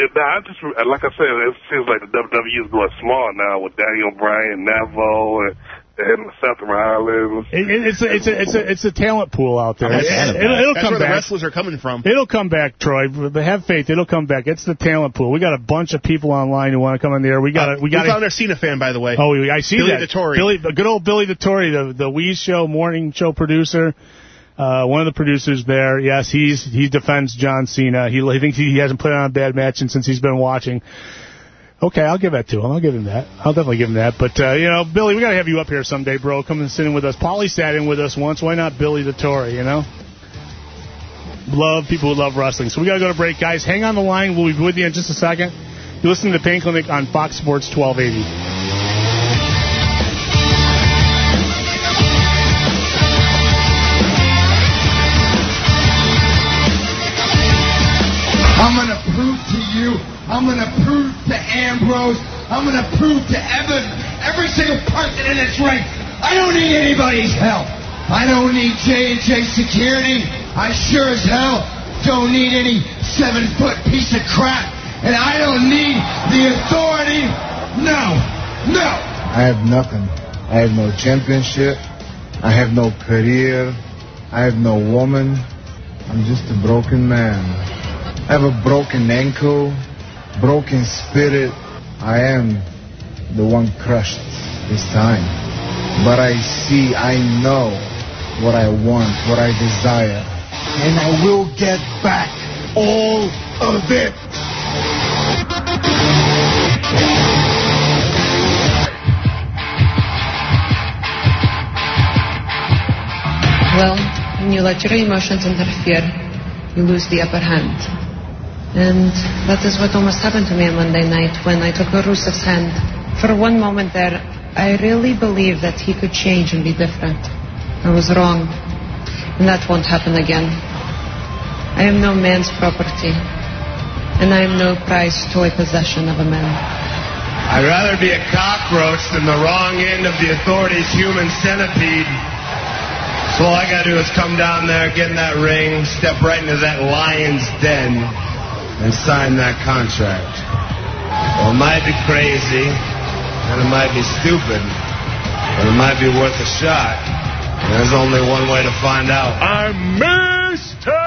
Like I said, it seems like the WWE is going small now with Daniel Bryan, Neville, and Seth Rollins. It's a talent pool out there. It'll come back. The wrestlers are coming from. It'll come back, Troy. Have faith. It'll come back. It's the talent pool. We got a bunch of people online who want to come in there. We found our Cena fan, by the way. Oh, I see Billy that. Vittori. Good old Billy Vittori, the Wheeze Show morning show producer. One of the producers there, yes, he defends John Cena. He thinks he hasn't put on a bad match since he's been watching. Okay, I'll give that to him. I'll give him that. I'll definitely give him that. But, Billy, we got to have you up here someday, bro. Come and sit in with us. Paulie sat in with us once. Why not Billy Vittori, Love people who love wrestling. So we got to go to break, guys. Hang on the line. We'll be with you in just a second. You're listening to Pain Clinic on Fox Sports 1280. I'm going to prove to you, I'm going to prove to Ambrose, I'm going to prove to Evan, every single person in this ring, I don't need anybody's help. I don't need J&J security. I sure as hell don't need any 7-foot piece of crap. And I don't need the authority. No. I have nothing I have no championship. I have no career. I have no woman. I'm just a broken man. I have a broken ankle, broken spirit. I am the one crushed this time. But I know what I want, what I desire. And I will get back all of it. Well, when you let your emotions interfere, you lose the upper hand. And that is what almost happened to me on Monday night when I took Rusev's hand. For one moment there, I really believed that he could change and be different. I was wrong. And that won't happen again. I am no man's property. And I am no prized toy possession of a man. I'd rather be a cockroach than the wrong end of the authorities' human centipede. So all I gotta do is come down there, get in that ring, step right into that lion's den, and sign that contract. Well, it might be crazy, and it might be stupid, but it might be worth a shot. And there's only one way to find out. I'm Mr.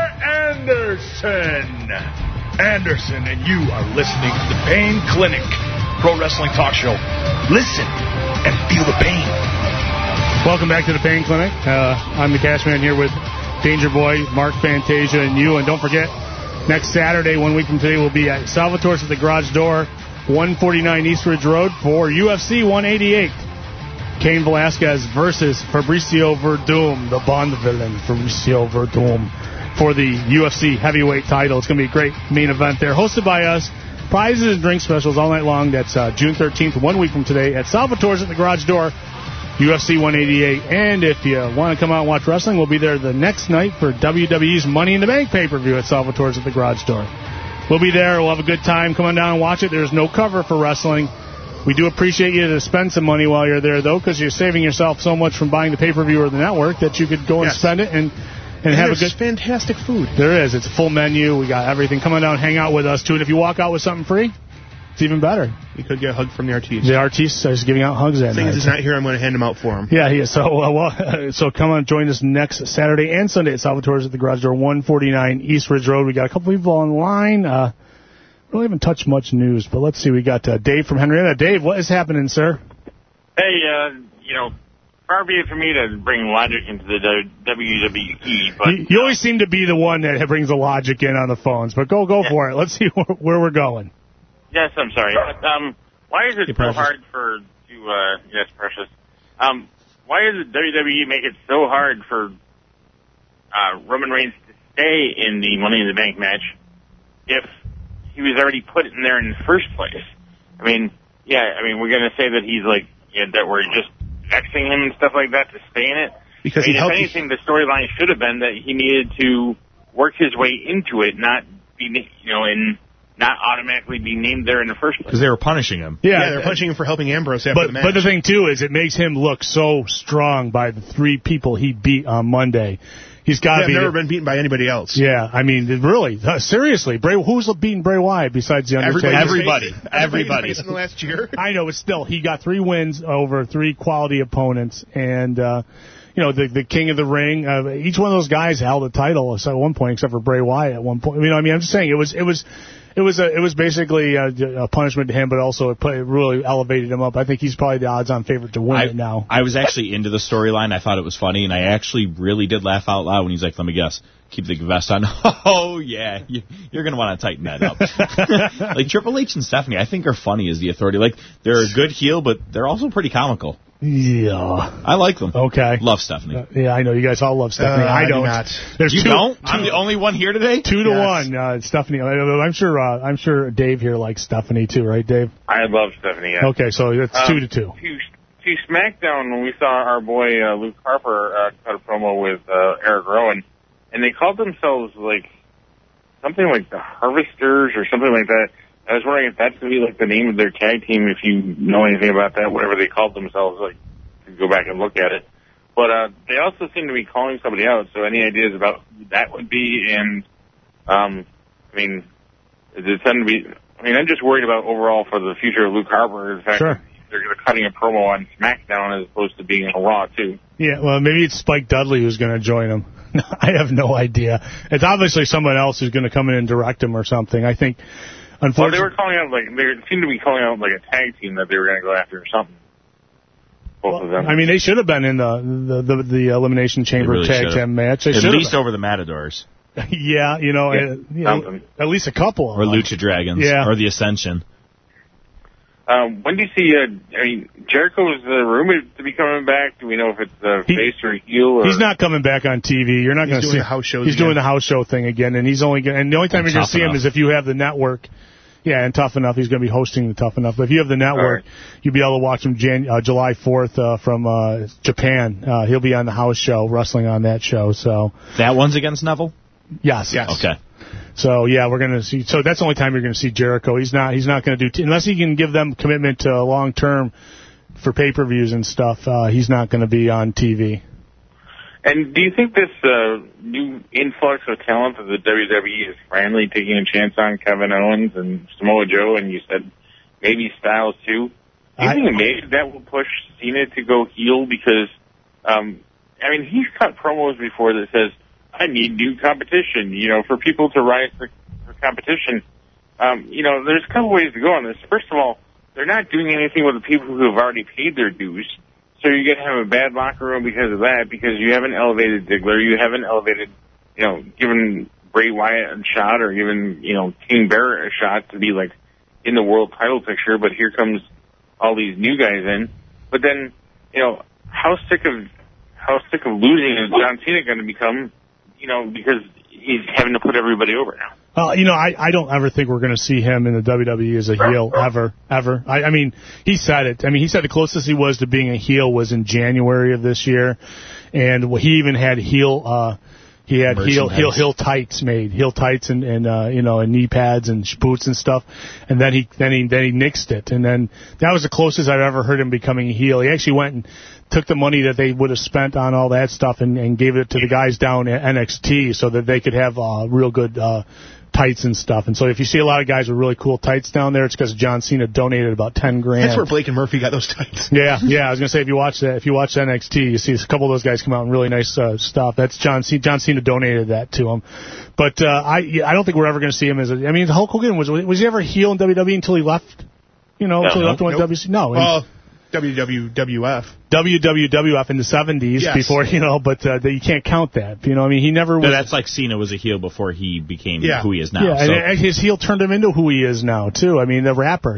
Anderson, and you are listening to the Pain Clinic Pro Wrestling Talk Show. Listen and feel the pain. Welcome back to the Pain Clinic. I'm the Cashman here with Danger Boy, Mark Fantasia, and you. And don't forget, next Saturday, 1 week from today, we'll be at Salvatore's at the Garage Door, 149 East Ridge Road for UFC 188. Cain Velasquez versus Fabricio Verdum, the Bond villain, Fabricio Verdum, for the UFC heavyweight title. It's going to be a great main event there, hosted by us. Prizes and drink specials all night long. That's June 13th, 1 week from today, at Salvatore's at the Garage Door, UFC 188. And if you want to come out and watch wrestling, we'll be there the next night for WWE's Money in the Bank pay-per-view at Salvatore's at the Garage Door. We'll be there. We'll have a good time. Come on down and watch it. There's no cover for wrestling. We do appreciate you to spend some money while you're there, though, because you're saving yourself so much from buying the pay-per-view or the network that you could go and spend it and have a good... fantastic food. There is. It's a full menu. We got everything. Come on down and hang out with us, too. And if you walk out with something free, it's even better. You could get a hug from the artiste. The artiste is giving out hugs that night. Since he's not here, I'm going to hand him out for him. Yeah. So come on, join us next Saturday and Sunday at Salvatore's at the Garage Door, 149 East Ridge Road. We got a couple people online. We don't even touch much news, but let's see. We got Dave from Henrietta. Dave, what is happening, sir? Hey, far be it for me to bring logic into the WWE, but... You always seem to be the one that brings the logic in on the phones, but go for it. Let's see where we're going. Yes, I'm sorry. Why is it so hard yes, Precious. Why is it WWE make it so hard for Roman Reigns to stay in the Money in the Bank match if he was already put in there in the first place? I mean, we're going to say that he's that we're just vexing him and stuff like that to stay in it. Because if anything, the storyline should have been that he needed to work his way into it, not be, and not automatically be named there in the first place. Because they were punishing him. Yeah, they're punishing him for helping Ambrose after the match. But the thing, too, is it makes him look so strong by the three people he beat on Monday. He's got to be... never been beaten by anybody else. Yeah, I mean, really, seriously. Who's beating Bray Wyatt besides The Undertaker? Everybody. In the last year. I know, but still, he got 3 wins over 3 quality opponents, and... the King of the Ring. Each one of those guys held a title at one point, except for Bray Wyatt at one point. I'm just saying it was basically a punishment to him, but also it really elevated him up. I think he's probably the odds-on favorite to win it now. I was actually into the storyline. I thought it was funny, and I actually really did laugh out loud when he's like, "Let me guess, keep the vest on." Oh yeah, you're gonna want to tighten that up. Like Triple H and Stephanie, I think are funny as the Authority. Like they're a good heel, but they're also pretty comical. Yeah. I like them. Okay. Love Stephanie. Yeah, I know. You guys all love Stephanie. I don't. You don't? I'm the only one here today? 2-1, Stephanie. I'm sure Dave here likes Stephanie too, right, Dave? I love Stephanie, yeah. Okay, so it's 2-2. To SmackDown, when we saw our boy Luke Harper cut a promo with Eric Rowan, and they called themselves something like the Harvesters or something like that. I was wondering if that's going to be the name of their tag team, if you know anything about that, whatever they called themselves, to go back and look at it. But they also seem to be calling somebody out, so any ideas about who that would be? And, does it tend to be... I'm just worried about overall for the future of Luke Harper, the fact that they're cutting a promo on SmackDown as opposed to being on Raw, too. Yeah, well, maybe it's Spike Dudley who's going to join him. I have no idea. It's obviously someone else who's going to come in and direct him or something. I think, unfortunately... Well, they were calling out, they seemed to be calling out, a tag team that they were going to go after or something. Both of them. I mean, they should have been in the Elimination Chamber really tag team match. At least over the Matadors. Yeah, at least a couple. Or Lucha Dragons. Yeah. Or the Ascension. When do you see, Jericho's rumored to be coming back. Do we know if it's face or heel? Or? He's not coming back on TV. You're not going to see the house shows. He's doing the house show thing again, and the only time you're going to see him is if you have the network. Yeah, and Tough Enough. He's going to be hosting the Tough Enough. But if you have the network, you'll be able to watch him July 4th from Japan. He'll be on the house show, wrestling on that show. So that one's against Neville? Yes. Okay. So, yeah, we're going to see. So that's the only time you're going to see Jericho. He's not going to do, unless he can give them commitment to long-term for pay-per-views and stuff, he's not going to be on TV. And do you think this new influx of talent of the WWE is finally taking a chance on Kevin Owens and Samoa Joe, and you said maybe Styles too? Do you think maybe that will push Cena to go heel? Because, he's cut promos before that says, I need new competition, for people to rise for competition. There's a couple ways to go on this. First of all, they're not doing anything with the people who have already paid their dues. So you're going to have a bad locker room because of that, because you haven't elevated Ziggler, you haven't elevated, given Bray Wyatt a shot or given, King Barrett a shot to be, in the world title picture, but here comes all these new guys in. But then, how sick of losing is John Cena going to become, because he's having to put everybody over now? I don't ever think we're going to see him in the WWE as a heel, ever. I mean, he said it. I mean, he said the closest he was to being a heel was in January of this year, and he even had heel tights made, heel tights and knee pads and boots and stuff, and then he nixed it, and then that was the closest I've ever heard him becoming a heel. He actually went and took the money that they would have spent on all that stuff and gave it to the guys down at NXT so that they could have real good tights and stuff. And so if you see a lot of guys with really cool tights down there, it's because John Cena donated about $10,000. That's where Blake and Murphy got those tights. Yeah. I was gonna say if you watch NXT, you see a couple of those guys come out in really nice stuff. That's John Cena. John Cena donated that to him. But I don't think we're ever gonna see him as Hulk Hogan was he ever a heel in WWE until he left? Until he left and went to WC? No. WWF in the 70s, yes. Before, but you can't count that. He never was. No, that's like Cena was a heel before he became who he is now. Yeah, so. And his heel turned him into who he is now, too. I mean, the rapper,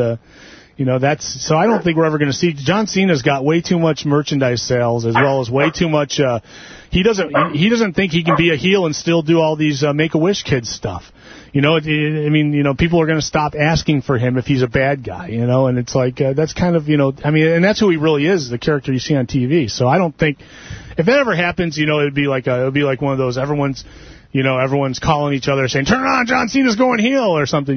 that's, so I don't think we're ever going to see. John Cena's got way too much merchandise sales as well as way too much, he doesn't think he can be a heel and still do all these Make-A-Wish kids stuff. People are going to stop asking for him if he's a bad guy, and it's like, that's kind of, and that's who he really is, the character you see on TV. So I don't think, if that ever happens, it'd be like one of those, everyone's calling each other saying, turn on, John Cena's going heel or something,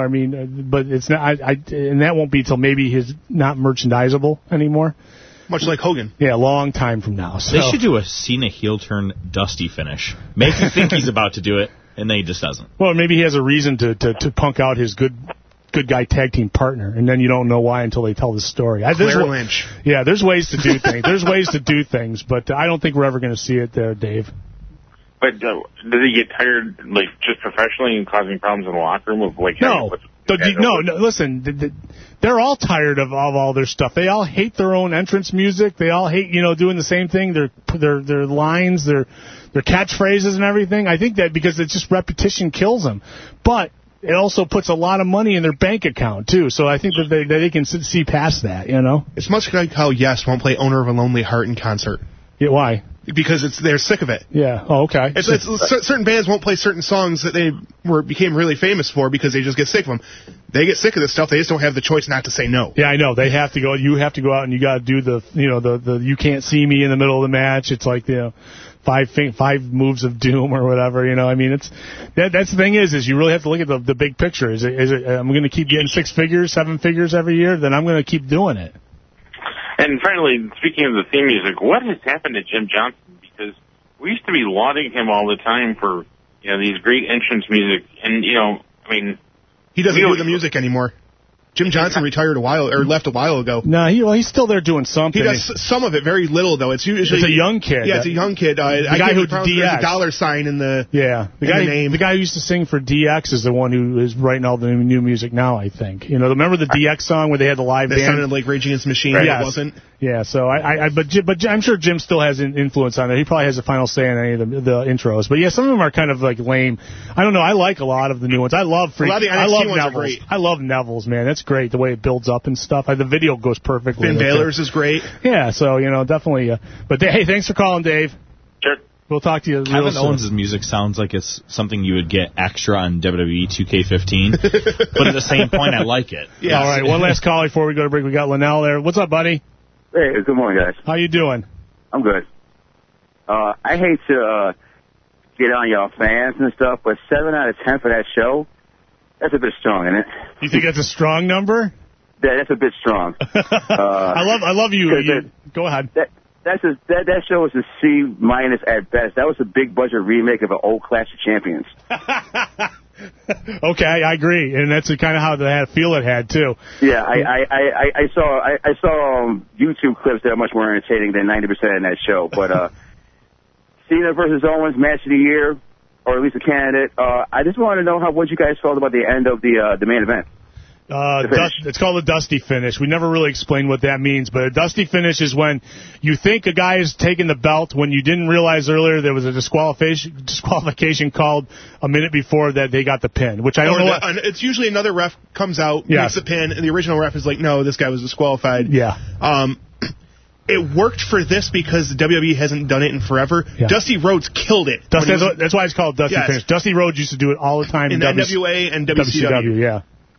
but it's not, and that won't be till maybe he's not merchandisable anymore. Much like Hogan. Yeah, a long time from now. So. They should do a Cena heel turn Dusty finish. Make him think he's about to do it, and then he just doesn't. Well, maybe he has a reason to punk out his good guy tag team partner, and then you don't know why until they tell the story. Claire Lynch. Yeah, there's ways to do things. There's ways to do things, but I don't think we're ever going to see it there, Dave. But does he get tired, just professionally and causing problems in the locker room of No, listen, they're all tired of all their stuff. They all hate their own entrance music. They all hate, doing the same thing. Their lines, their catchphrases and everything. I think that because it's just repetition kills them. But it also puts a lot of money in their bank account, too. So I think that they can see past that, It's much like how Yes won't play Owner of a Lonely Heart in concert. Yeah, why? Because they're sick of it. Yeah. Oh, okay. It's certain bands won't play certain songs that they became really famous for because they just get sick of them. They get sick of this stuff. They just don't have the choice not to say no. Yeah, I know. They have to go. You have to go out and you got to do the you can't see me in the middle of the match. It's like five moves of doom or whatever. It's that's the thing is you really have to look at the big picture. Is it I'm going to keep getting 6 figures, 7 figures every year? Then I'm going to keep doing it. And finally, speaking of the theme music, what has happened to Jim Johnson? Because we used to be lauding him all the time for, these great entrance music. And, he doesn't do the music anymore. Jim Johnson retired left a while ago. No, he's still there doing something. He does some of it, very little though. It's usually a young kid. Yeah, it's a young kid. The guy who there's a dollar sign in the name. The guy who used to sing for DX is the one who is writing all the new music now. I think. Remember the DX song where they had the live band? That sounded like Rage Against the Machine. Right. It wasn't. Yeah. So but I'm sure Jim still has an influence on it. He probably has a final say on any of the intros. But yeah, some of them are kind of like lame. I don't know. I like a lot of the new ones. I love Neville's. I love Neville's, man. That's great the way it builds up and stuff. The video goes perfectly. Finn Balor's is great. Yeah. So definitely. But hey, thanks for calling, Dave. Sure. We'll talk to you. Kevin Owens' music sounds like it's something you would get extra on WWE 2K15, but at the same point, I like it. Yeah. All right, one last call before we go to break. We got Linnell there. What's up, buddy? Hey, good morning, guys. How you doing? I'm good. I hate to get on y'all fans and stuff, but 7 out of 10 for that show, that's a bit strong, isn't it? You think that's a strong number? Yeah, that's a bit strong. I love you. Go ahead. That show was a C- at best. That was a big budget remake of an old Clash of Champions. Okay, I agree, and that's kind of how the feel it had too. Yeah, I saw YouTube clips that are much more entertaining than 90% in that show. But Cena versus Owens match of the year, or at least a candidate. I just want to know what you guys felt about the end of the main event. It's called a dusty finish. We never really explained what that means, but a dusty finish is when you think a guy is taking the belt when you didn't realize earlier there was a disqualification called a minute before that they got the pin, which I don't know. It's usually another ref comes out, makes the pin, and the original ref is like, no, this guy was disqualified. Yeah. It worked for this because the WWE hasn't done it in forever. Yeah. Dusty Rhodes killed it. That's why it's called Dusty Finish. Dusty Rhodes used to do it all the time in NWA and WCW. Yeah.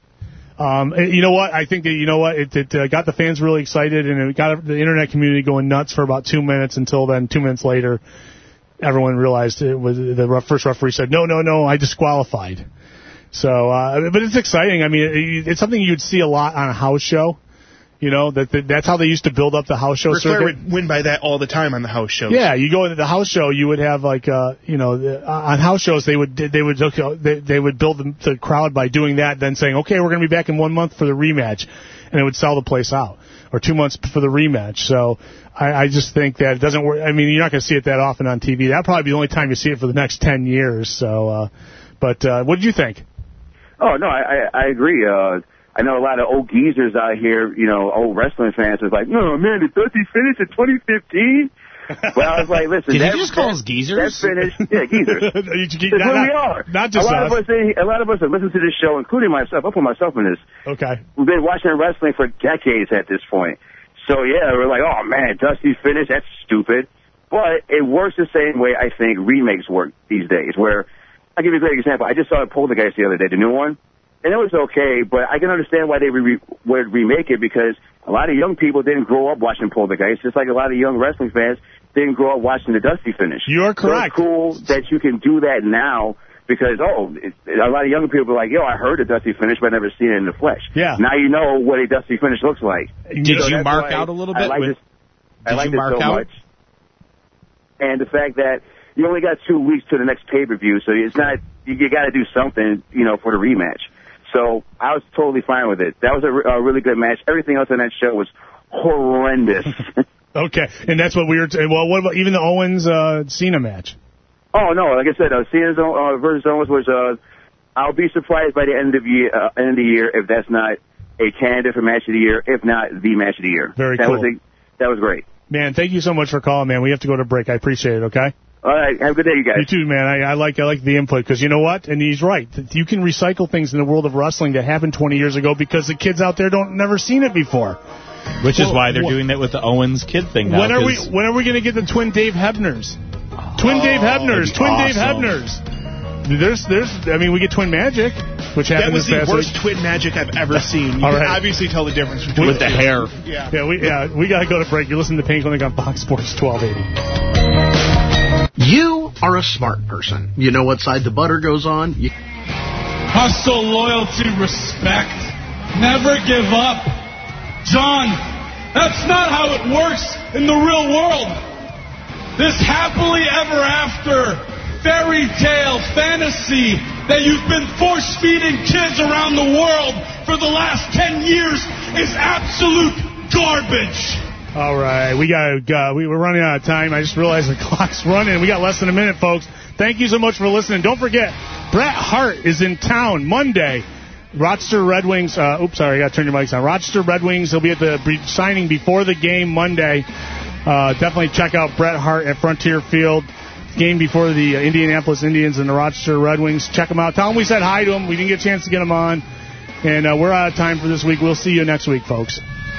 You know what? I think that it got the fans really excited, and it got the internet community going nuts for about 2 minutes. Until then, 2 minutes later, everyone realized it was the first referee said, "No, I disqualified." So, but it's exciting. I mean, it's something you'd see a lot on a house show. That's how they used to build up the house show Ric Flair circuit. would win by that all the time on the house shows. Yeah, you go into the house show, you would have on house shows they would build the crowd by doing that, then saying, okay, we're going to be back in 1 month for the rematch, and it would sell the place out, or 2 months for the rematch. So I just think that it doesn't work. I mean, you're not going to see it that often on TV. That'll probably be the only time you see it for the next 10 years. So, but what did you think? Oh no, I agree. I know a lot of old geezers out here, old wrestling fans was like, no, man, the Dusty finish in 2015? Well, I was like, listen. Did you just call us geezers? That finish, yeah, geezers. That's who we are. Not just a lot of us have listened to this show, including myself. I'll put myself in this. Okay. We've been watching wrestling for decades at this point. So, yeah, we're like, oh, man, Dusty finish, that's stupid. But it works the same way I think remakes work these days, where I'll give you a great example. I just saw Poltergeist the other day, the new one. And it was okay, but I can understand why they would remake it, because a lot of young people didn't grow up watching Poltergeist, just like a lot of young wrestling fans didn't grow up watching the Dusty finish. You're correct. So it's cool that you can do that now, because, a lot of young people are like, yo, I heard the Dusty finish, but I've never seen it in the flesh. Yeah. Now you know what a Dusty finish looks like. Did you mark out a little bit? I like it so much. And the fact that you only got 2 weeks to the next pay-per-view, so it's not, you got to do something, for the rematch. So I was totally fine with it. That was a really good match. Everything else on that show was horrendous. Okay, and that's what we were. Well, what about even the Owens-Cena match? Oh no, like I said, Cena's versus Owens was. I'll be surprised by the end of the year if that's not a candidate for match of the year, if not the match of the year. Very cool. That was great. Man, thank you so much for calling, man. We have to go to break. I appreciate it. Okay. All right, have a good day, you guys. You too, man. I like the input, because you know what? And he's right. You can recycle things in the world of wrestling that happened 20 years ago because the kids out there never seen it before. Which is why they're doing that with the Owens kid thing now. When are we going to get the twin Dave Hebners? Twin Dave Hebners. We get Twin Magic, which happened this past week. That was the worst Twin Magic I've ever seen. You can obviously tell the difference between with the hair. Yeah. We got to go to break. You're listening to Pain Clinic on Fox Sports 1280. You are a smart person. You know what side the butter goes on. Hustle, loyalty, respect. Never give up. John, that's not how it works in the real world. This happily ever after fairy tale fantasy that you've been force-feeding kids around the world for the last 10 years is absolute garbage. All right, we're running out of time. I just realized the clock's running. We got less than a minute, folks. Thank you so much for listening. Don't forget, Bret Hart is in town Monday. Rochester Red Wings. Oops, sorry, I got to turn your mics on. Rochester Red Wings. He'll be at the signing before the game Monday. Definitely check out Bret Hart at Frontier Field. Game before the Indianapolis Indians and the Rochester Red Wings. Check them out. Tell them we said hi to them. We didn't get a chance to get them on. And we're out of time for this week. We'll see you next week, folks.